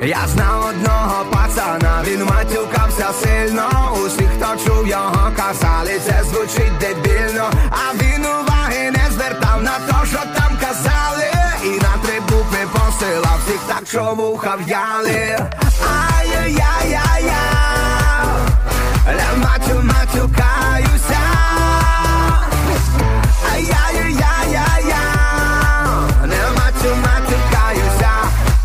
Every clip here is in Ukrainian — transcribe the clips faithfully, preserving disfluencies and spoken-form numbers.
Я знав одного пацана, він матюкався сильно. Усі, хто чув його, казали, це звучить дебільно. А він уваги не звертав на то, що там казали. І на три букви посилав всіх так, що вуха в'яли. Ай-яй-яй-яй, ля матю матюкаюся. Ай-яй-яй-яй, не матю матюкаюся.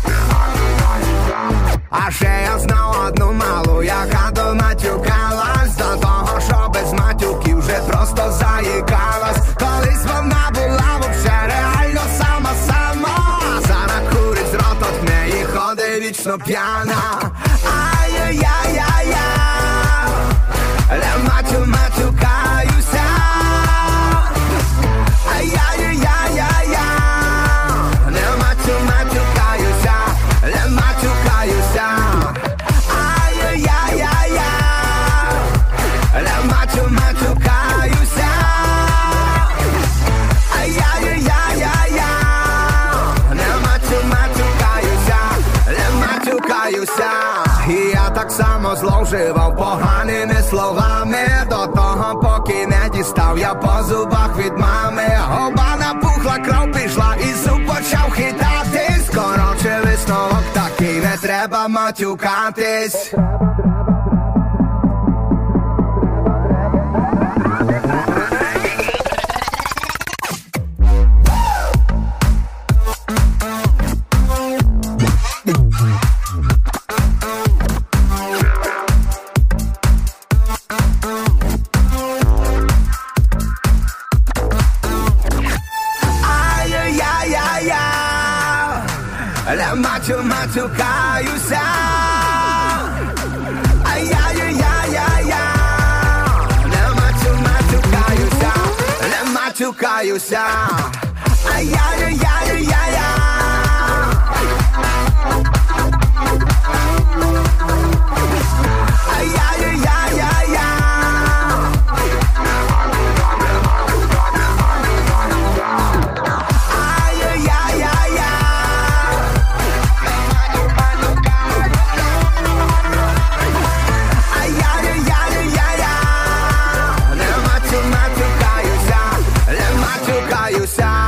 А ще я знав одну малу, яка до матюкалась. До того, що без матюків вже просто заїкалась. Колись вона була вообще реально сама-сама. Зараз курить з рот от неї, ходить вічно п'яна. Ай-яй-яй-яй, ля матю матюкаюся. Ай-яй-яй-яй, не матю матюкаюся, ля матюкаюся. Ай-яй-яй-яй, ля матю матюкаюся. Ай-яй-яй-яй, не матю матюкаюся, ля матюкаюся. І я так само зловживав поганими словами, до того, поки не дістав я по зубах від мами. Оба напухла, кров пішла і зуб почав хитатись. Короче, висновок такий, не треба матюкатись. Ля матю матюкаюся. Ай-яй-яй-яй-яй, ля матю матюкаюся, ля матюкаюся. Ай-яй-яй.